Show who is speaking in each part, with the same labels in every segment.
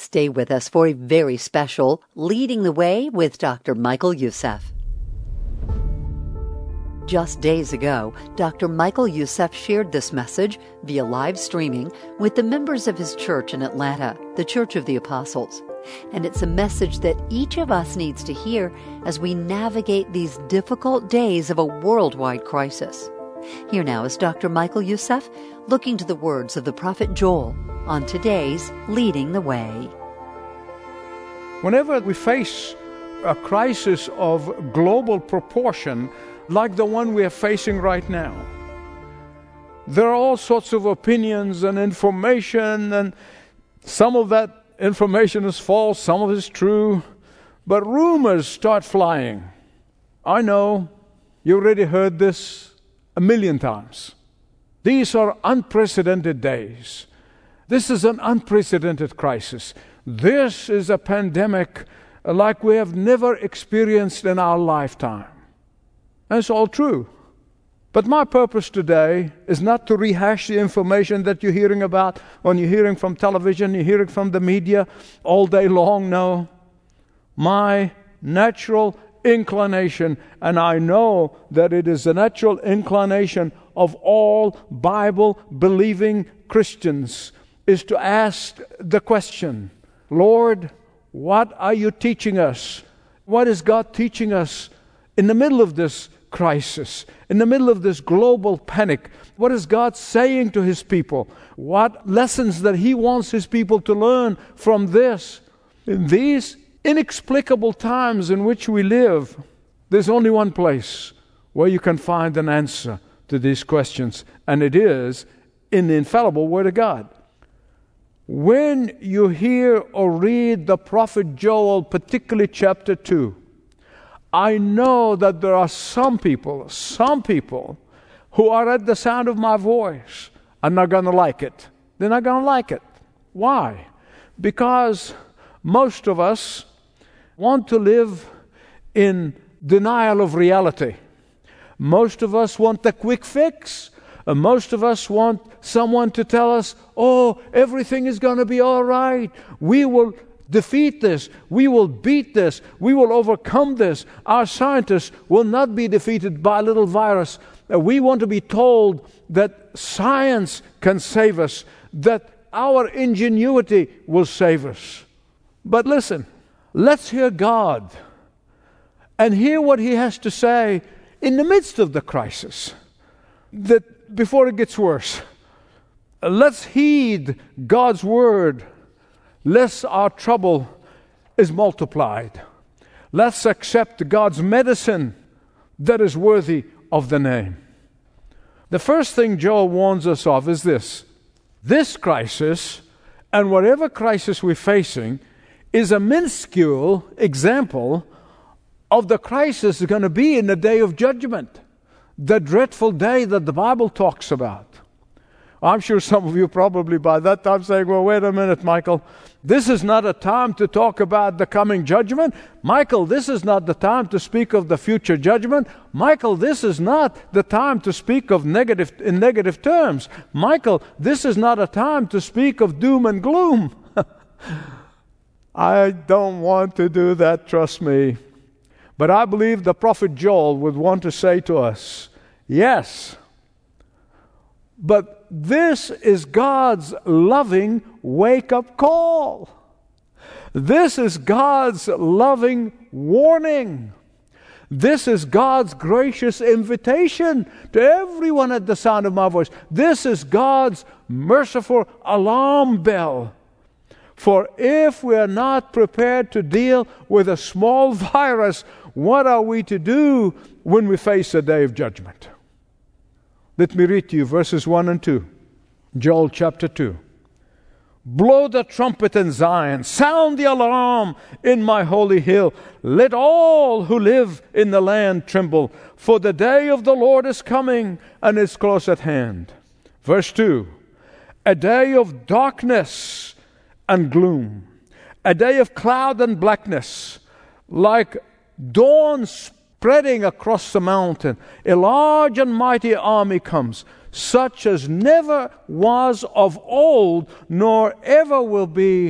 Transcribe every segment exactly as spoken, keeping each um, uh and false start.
Speaker 1: Stay with us for a very special Leading the Way with Doctor Michael Youssef. Just days ago, Doctor Michael Youssef shared this message via live streaming with the members of his church in Atlanta, the Church of the Apostles. And it's a message that each of us needs to hear as we navigate these difficult days of a worldwide crisis. Here now is Doctor Michael Youssef looking to the words of the prophet Joel on today's Leading the Way.
Speaker 2: Whenever we face a crisis of global proportion, like the one we are facing right now, there are all sorts of opinions and information, and some of that information is false, some of it is true, but rumors start flying. I know you already heard this a million times. These are unprecedented days. This is an unprecedented crisis. This is a pandemic like we have never experienced in our lifetime. And it's all true. But my purpose today is not to rehash the information that you're hearing about when you're hearing from television, you're hearing from the media all day long. No. My natural inclination, and I know that it is the natural inclination of all Bible-believing Christians, is to ask the question, Lord, what are you teaching us? What is God teaching us in the middle of this crisis, in the middle of this global panic? What is God saying to His people? What lessons that He wants His people to learn from this? In these inexplicable times in which we live, there's only one place where you can find an answer to these questions, and it is in the infallible Word of God. When you hear or read the prophet Joel, particularly chapter two, I know that there are some people, some people who are at the sound of my voice are not going to like it. They're not going to like it. Why? Because most of us want to live in denial of reality. Most of us want the quick fix. And most of us want someone to tell us, oh, everything is going to be all right. We will defeat this. We will beat this. We will overcome this. Our scientists will not be defeated by a little virus. We want to be told that science can save us, that our ingenuity will save us. But listen, let's hear God and hear what He has to say in the midst of the crisis, that before it gets worse. Let's heed God's word, lest our trouble is multiplied. Let's accept God's medicine that is worthy of the name. The first thing Joel warns us of is this. This crisis, and whatever crisis we're facing, is a minuscule example of the crisis that's going to be in the day of judgment, the dreadful day that the Bible talks about. I'm sure some of you probably by that time saying, well, wait a minute, Michael. This is not a time to talk about the coming judgment. Michael, this is not the time to speak of the future judgment. Michael, this is not the time to speak of negative in negative terms. Michael, this is not a time to speak of doom and gloom. I don't want to do that, trust me. But I believe the prophet Joel would want to say to us, yes, but this is God's loving wake-up call. This is God's loving warning. This is God's gracious invitation to everyone at the sound of my voice. This is God's merciful alarm bell. For if we are not prepared to deal with a small virus, what are we to do when we face a day of judgment? Let me read to you verses one and two. Joel chapter two. Blow the trumpet in Zion, sound the alarm in my holy hill. Let all who live in the land tremble, for the day of the Lord is coming and is close at hand. Verse two. A day of darkness and gloom, a day of cloud and blackness, like dawn spreading across the mountain. A large and mighty army comes, such as never was of old, nor ever will be,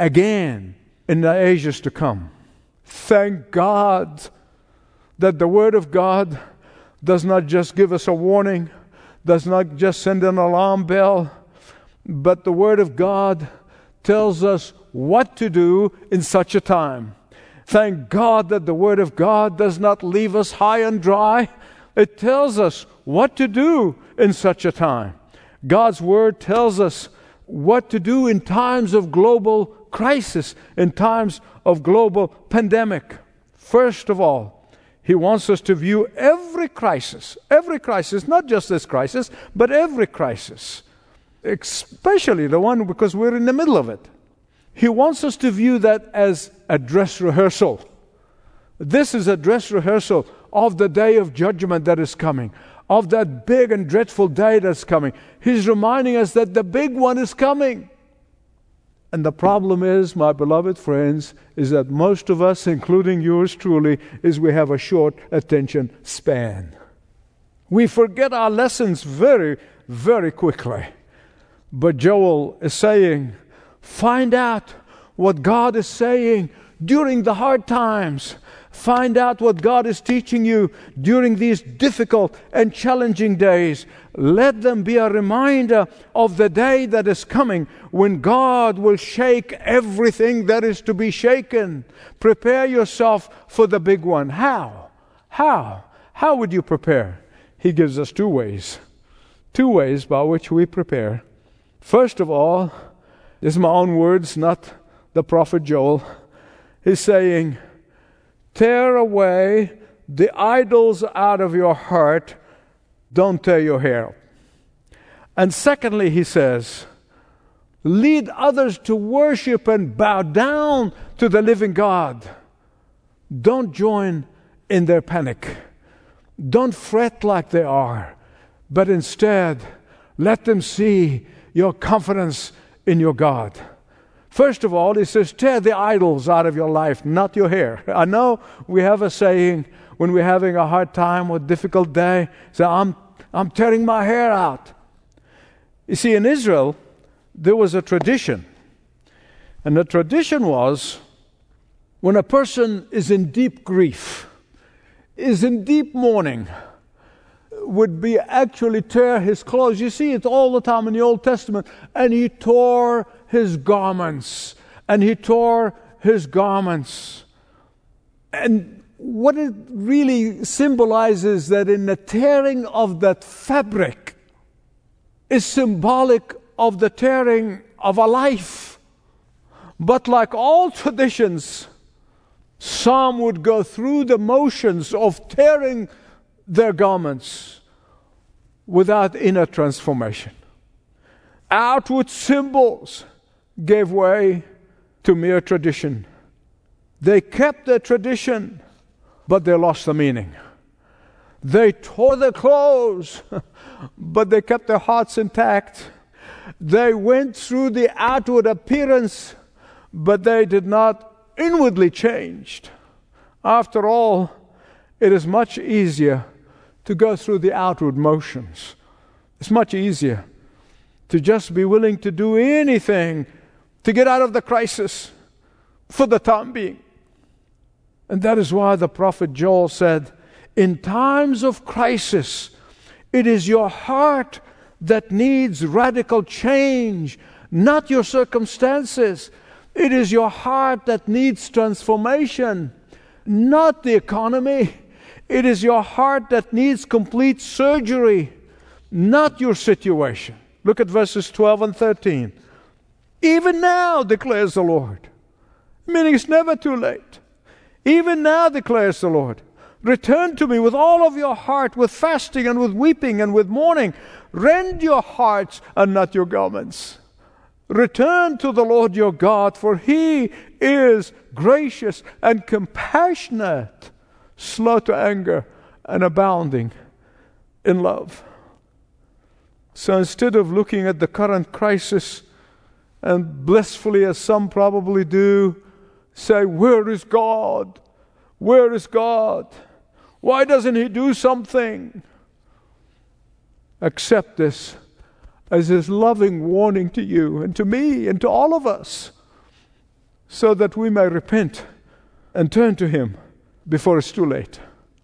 Speaker 2: again in the ages to come. Thank God that the Word of God does not just give us a warning, does not just send an alarm bell, but the Word of God tells us what to do in such a time. Thank God that the Word of God does not leave us high and dry. It tells us what to do in such a time. God's Word tells us what to do in times of global crisis, in times of global pandemic. First of all, He wants us to view every crisis, every crisis, not just this crisis, but every crisis, especially the one because we're in the middle of it. He wants us to view that as a dress rehearsal. This is a dress rehearsal of the day of judgment that is coming, of that big and dreadful day that's coming. He's reminding us that the big one is coming. And the problem is, my beloved friends, is that most of us, including yours truly, is we have a short attention span. We forget our lessons very, very quickly. But Joel is saying, find out what God is saying during the hard times. Find out what God is teaching you during these difficult and challenging days. Let them be a reminder of the day that is coming when God will shake everything that is to be shaken. Prepare yourself for the big one. How? How? How would you prepare? He gives us two ways. Two ways by which we prepare. First of all, this is my own words, not the prophet Joel. He's saying, tear away the idols out of your heart. Don't tear your hair up. And secondly, he says, lead others to worship and bow down to the living God. Don't join in their panic. Don't fret like they are, but instead let them see your confidence in your God. First of all, he says, tear the idols out of your life, not your hair. I know we have a saying when we're having a hard time or a difficult day, say, I'm, I'm tearing my hair out. You see, in Israel, there was a tradition. And the tradition was, when a person is in deep grief, is in deep mourning, would be actually tear his clothes. You see it all the time in the Old Testament. And he tore his garments. And he tore his garments. And what it really symbolizes that in the tearing of that fabric is symbolic of the tearing of a life. But like all traditions, some would go through the motions of tearing their garments without inner transformation. Outward symbols gave way to mere tradition. They kept their tradition, but they lost the meaning. They tore their clothes, but they kept their hearts intact. They went through the outward appearance, but they did not inwardly change. After all, it is much easier to go through the outward motions. It's much easier to just be willing to do anything to get out of the crisis for the time being. And that is why the prophet Joel said, in times of crisis, it is your heart that needs radical change, not your circumstances. It is your heart that needs transformation, not the economy. It is your heart that needs complete surgery, not your situation. Look at verses twelve and thirteen. Even now, declares the Lord. Meaning it's never too late. Even now, declares the Lord. Return to me with all of your heart, with fasting and with weeping and with mourning. Rend your hearts and not your garments. Return to the Lord your God, for He is gracious and compassionate, slow to anger, and abounding in love. So instead of looking at the current crisis and blissfully, as some probably do, say, where is God? Where is God? Why doesn't He do something? Accept this as His loving warning to you and to me and to all of us so that we may repent and turn to Him before it's too late.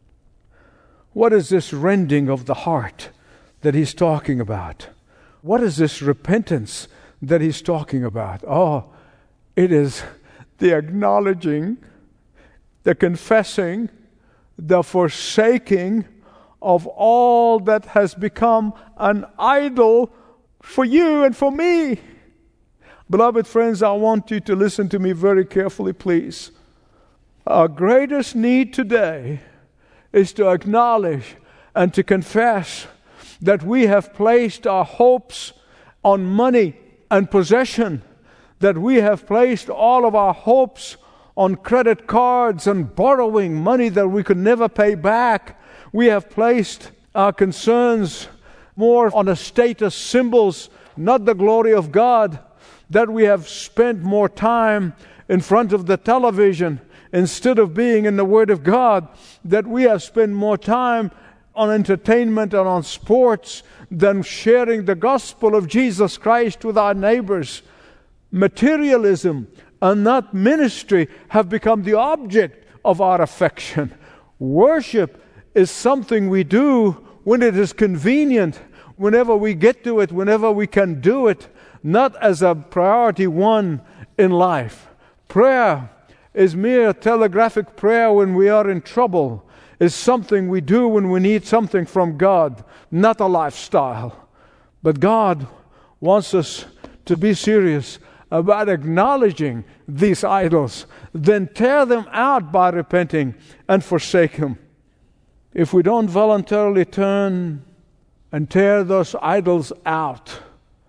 Speaker 2: What is this rending of the heart that He's talking about? What is this repentance that He's talking about? Oh, it is the acknowledging, the confessing, the forsaking of all that has become an idol for you and for me. Beloved friends, I want you to listen to me very carefully, please. Our greatest need today is to acknowledge and to confess that we have placed our hopes on money and possession, that we have placed all of our hopes on credit cards and borrowing money that we could never pay back. We have placed our concerns more on a status symbols, not the glory of God, that we have spent more time in front of the television instead of being in the Word of God, that we have spent more time on entertainment and on sports than sharing the gospel of Jesus Christ with our neighbors. Materialism and not ministry have become the object of our affection. Worship is something we do when it is convenient, whenever we get to it, whenever we can do it, not as a priority one in life. Prayer is mere telegraphic prayer when we are in trouble, is something we do when we need something from God, not a lifestyle. But God wants us to be serious about acknowledging these idols, then tear them out by repenting and forsake them. If we don't voluntarily turn and tear those idols out,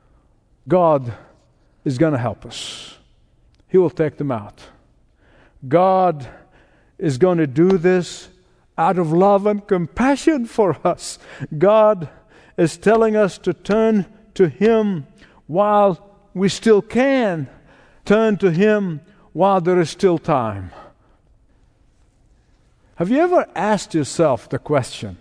Speaker 2: God is going to help us. He will take them out. God is going to do this out of love and compassion for us. God is telling us to turn to Him while we still can. Turn to Him while there is still time. Have you ever asked yourself the question,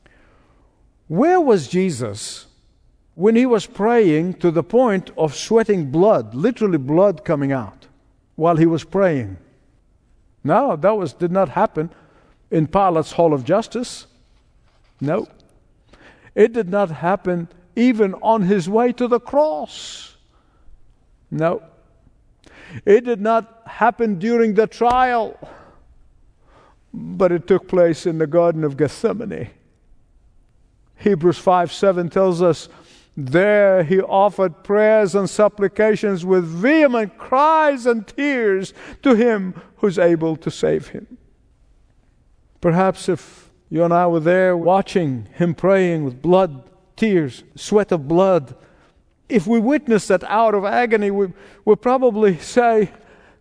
Speaker 2: where was Jesus when He was praying to the point of sweating blood, literally blood coming out while He was praying? No, that was did not happen in Pilate's Hall of Justice. No. It did not happen even on His way to the cross. No. It did not happen during the trial, but it took place in the Garden of Gethsemane. Hebrews five seven tells us, there He offered prayers and supplications with vehement cries and tears to Him who's able to save Him. Perhaps if you and I were there watching Him praying with blood, tears, sweat of blood, if we witnessed that hour of agony, we would probably say,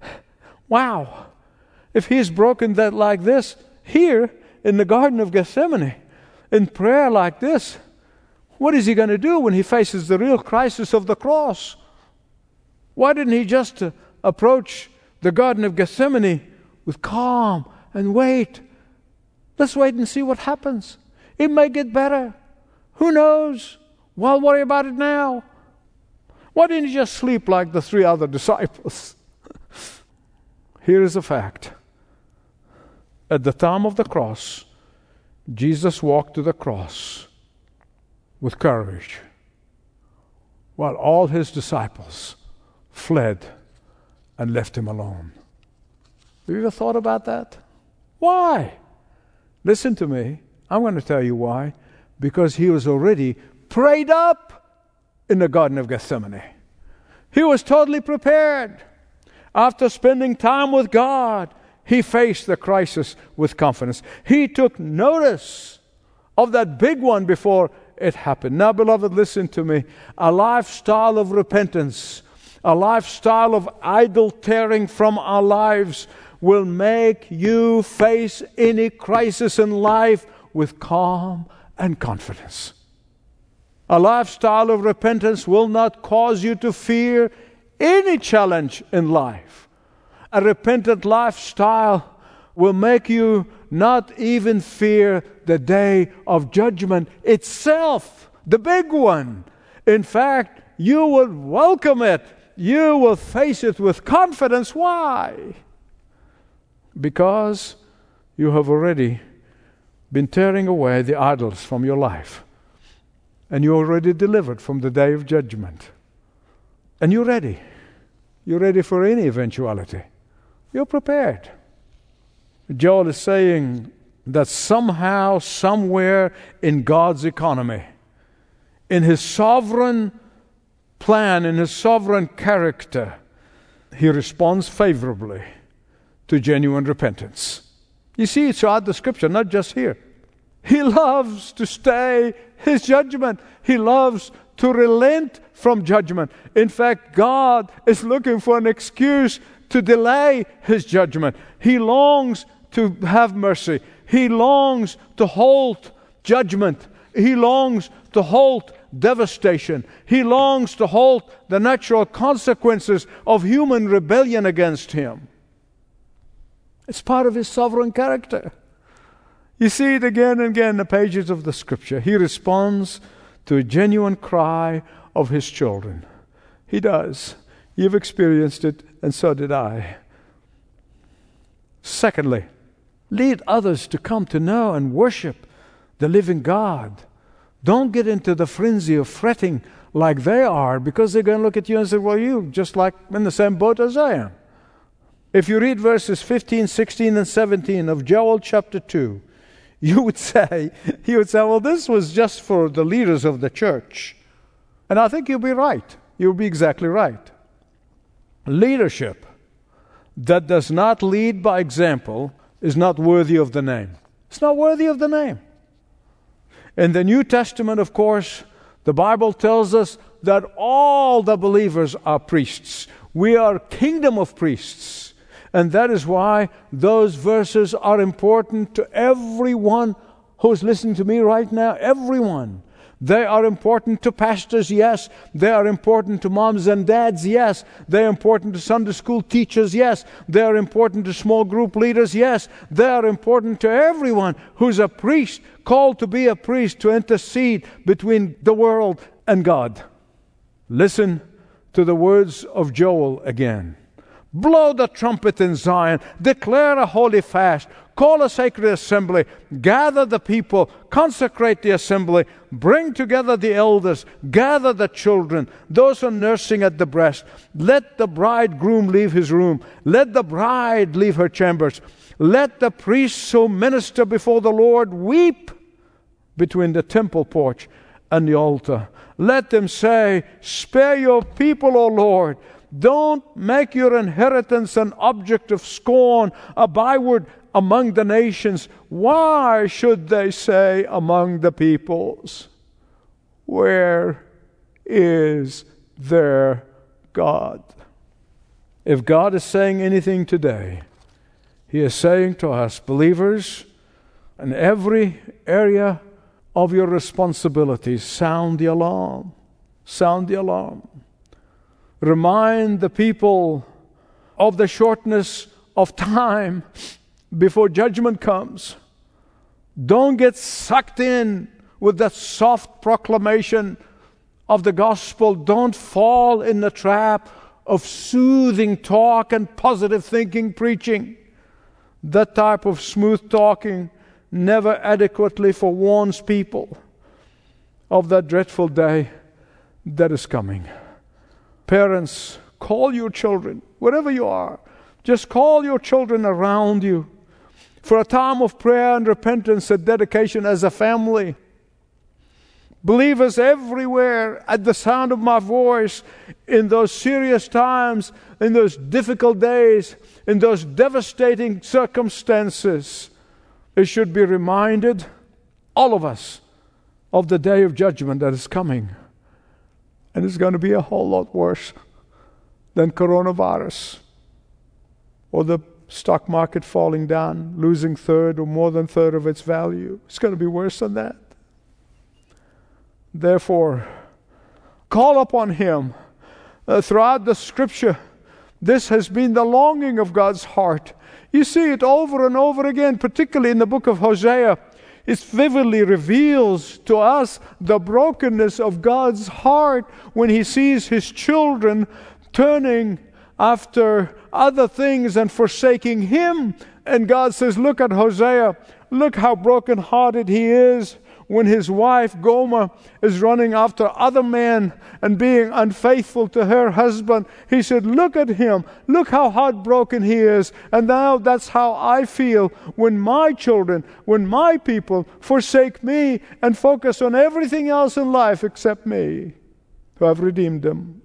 Speaker 2: wow, if He's broken that like this here in the Garden of Gethsemane, in prayer like this, what is He going to do when He faces the real crisis of the cross? Why didn't He just uh, approach the Garden of Gethsemane with calm and wait? Let's wait and see what happens. It may get better. Who knows? Well, worry about it now. Why didn't He just sleep like the three other disciples? Here is a fact. At the time of the cross, Jesus walked to the cross with courage, while all His disciples fled and left Him alone. Have you ever thought about that? Why? Listen to me. I'm going to tell you why. Because He was already prayed up in the Garden of Gethsemane. He was totally prepared. After spending time with God, He faced the crisis with confidence. He took notice of that big one before it happened. Now, beloved, listen to me. A lifestyle of repentance, a lifestyle of idol tearing from our lives will make you face any crisis in life with calm and confidence. A lifestyle of repentance will not cause you to fear any challenge in life. A repentant lifestyle will make you not even fear the day of judgment itself, the big one. In fact, you will welcome it. you will face it with confidence. Why? Because you have already been tearing away the idols from your life. And you're already delivered from the day of judgment. And you're ready. You're ready for any eventuality. You're prepared. Joel is saying that somehow, somewhere in God's economy, in His sovereign plan, in His sovereign character, He responds favorably to genuine repentance. You see it throughout the Scripture, not just here. He loves to stay His judgment. He loves to relent from judgment. In fact, God is looking for an excuse to delay His judgment. He longs to have mercy. He longs to halt judgment. He longs to halt devastation. He longs to halt the natural consequences of human rebellion against Him. It's part of His sovereign character. You see it again and again in the pages of the Scripture. He responds to a genuine cry of His children. He does. You've experienced it, and so did I. Secondly, lead others to come to know and worship the living God. Don't get into the frenzy of fretting like they are, because they're going to look at you and say, well, you're just like in the same boat as I am. If you read verses fifteen, sixteen, and seventeen of Joel chapter two, you would say, you would say, well, this was just for the leaders of the church. And I think you'll be right. You'll be exactly right. Leadership that does not lead by example is not worthy of the name. It's not worthy of the name. In the New Testament, of course, the Bible tells us that all the believers are priests. We are a kingdom of priests. And that is why those verses are important to everyone who's listening to me right now. Everyone. They are important to pastors, yes. They are important to moms and dads, yes. They are important to Sunday school teachers, yes. They are important to small group leaders, yes. They are important to everyone who's a priest, called to be a priest, to intercede between the world and God. Listen to the words of Joel again. Blow the trumpet in Zion, declare a holy fast, call a sacred assembly, gather the people, consecrate the assembly, bring together the elders, gather the children, those who are nursing at the breast. Let the bridegroom leave his room, let the bride leave her chambers. Let the priests who minister before the Lord weep between the temple porch and the altar. Let them say, spare your people, O Lord. Don't make your inheritance an object of scorn, a byword among the nations. Why should they say among the peoples, where is their God? If God is saying anything today, He is saying to us, believers, in every area of your responsibilities, sound the alarm. Sound the alarm. Remind the people of the shortness of time before judgment comes. Don't get sucked in with that soft proclamation of the gospel. Don't fall in the trap of soothing talk and positive thinking preaching. That type of smooth talking never adequately forewarns people of that dreadful day that is coming. Parents, call your children, wherever you are. Just call your children around you for a time of prayer and repentance and dedication as a family. Believers everywhere, at the sound of my voice, in those serious times, in those difficult days, in those devastating circumstances, they should be reminded, all of us, of the day of judgment that is coming. And it's going to be a whole lot worse than coronavirus or the stock market falling down, losing third or more than third of its value. It's going to be worse than that. Therefore, call upon Him. Uh, throughout the Scripture, this has been the longing of God's heart. You see it over and over again, particularly in the book of Hosea. It vividly reveals to us the brokenness of God's heart when He sees His children turning after other things and forsaking Him. And God says, look at Hosea. Look how brokenhearted he is when his wife Gomer is running after other men and being unfaithful to her husband. He said, look at him. Look how heartbroken he is. And now that's how I feel when my children, when my people forsake me and focus on everything else in life except me, who have redeemed them.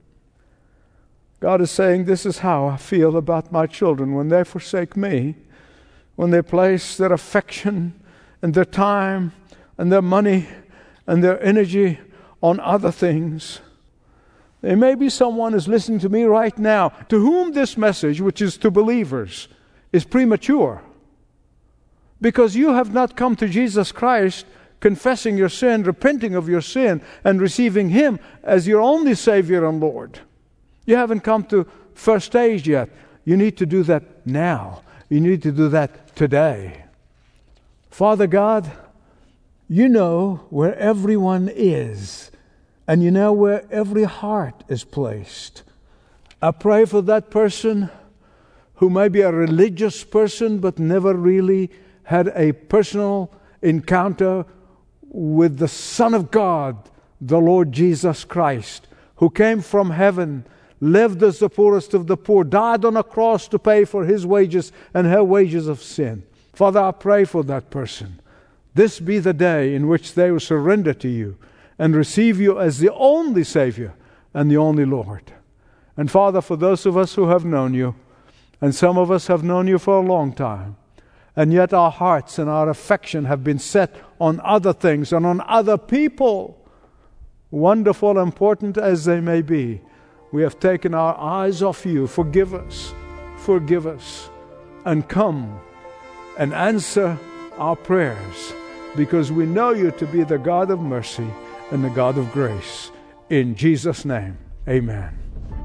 Speaker 2: God is saying, this is how I feel about my children when they forsake me, when they place their affection and their time and their money and their energy on other things. There may be someone who's listening to me right now to whom this message, which is to believers, is premature. Because you have not come to Jesus Christ confessing your sin, repenting of your sin, and receiving Him as your only Savior and Lord. You haven't come to first stage yet. You need to do that now. You need to do that today. Father God, you know where everyone is, and you know where every heart is placed. I pray for that person who may be a religious person but never really had a personal encounter with the Son of God, the Lord Jesus Christ, who came from heaven, lived as the poorest of the poor, died on a cross to pay for his wages and her wages of sin. Father, I pray for that person. This be the day in which they will surrender to you and receive you as the only Savior and the only Lord. And Father, for those of us who have known you, and some of us have known you for a long time, and yet our hearts and our affection have been set on other things and on other people, wonderful, important as they may be, we have taken our eyes off you. Forgive us, forgive us, and come and answer our prayers, because we know you to be the God of mercy and the God of grace. In Jesus' name, amen.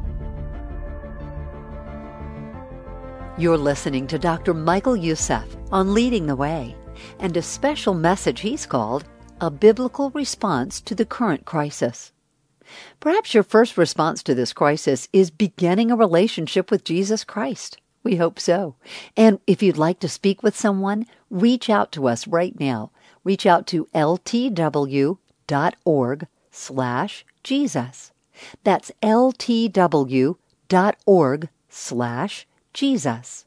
Speaker 1: You're listening to Doctor Michael Youssef on Leading the Way, and a special message he's called A Biblical Response to the Current Crisis. Perhaps your first response to this crisis is beginning a relationship with Jesus Christ. We hope so. And if you'd like to speak with someone, reach out to us right now. Reach out to ltw.org slash Jesus. That's ltw.org slash Jesus.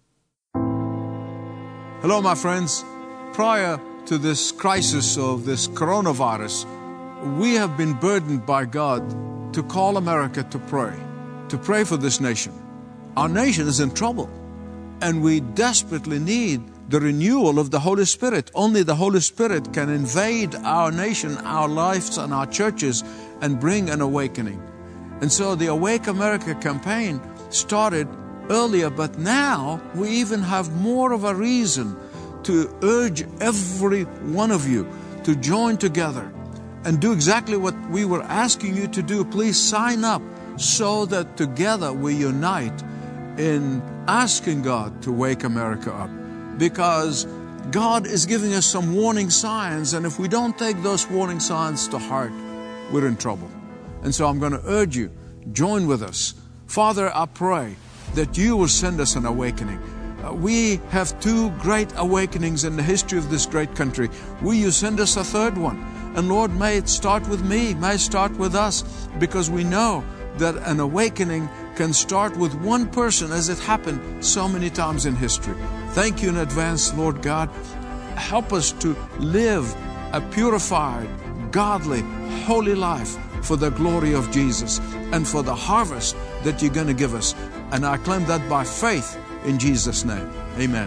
Speaker 2: Hello, my friends. Prior to this crisis of this coronavirus, we have been burdened by God to call America to pray, to pray for this nation. Our nation is in trouble, and we desperately need the renewal of the Holy Spirit. Only the Holy Spirit can invade our nation, our lives, and our churches and bring an awakening. And so the Awake America campaign started earlier, but now we even have more of a reason to urge every one of you to join together and do exactly what we were asking you to do. Please sign up so that together we unite in asking God to wake America up. Because God is giving us some warning signs, and if we don't take those warning signs to heart, we're in trouble. And so I'm going to urge you, join with us. Father, I pray that you will send us an awakening. Uh, we have two great awakenings in the history of this great country. Will you send us a third one? And Lord, may it start with me, may it start with us, because we know that an awakening can start with one person, as it happened so many times in history. Thank you in advance, Lord God. Help us to live a purified, godly, holy life for the glory of Jesus and for the harvest that you're going to give us. And I claim that by faith in Jesus' name. Amen.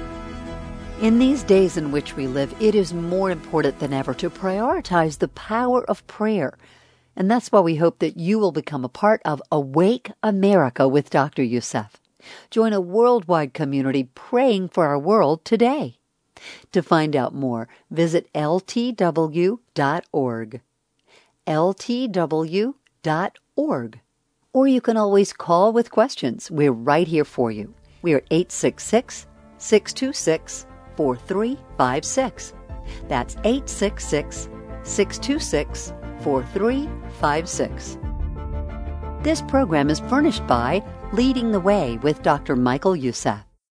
Speaker 1: In these days in which we live, it is more important than ever to prioritize the power of prayer. And that's why we hope that you will become a part of Awake America with Doctor Youssef. Join a worldwide community praying for our world today. To find out more, visit L T W dot org. L T W dot org. Or you can always call with questions. We're right here for you. We are eight six six, six two six, four three five six. That's eight six six, six two six, four three five six. This program is furnished by Leading the Way with Doctor Michael Youssef.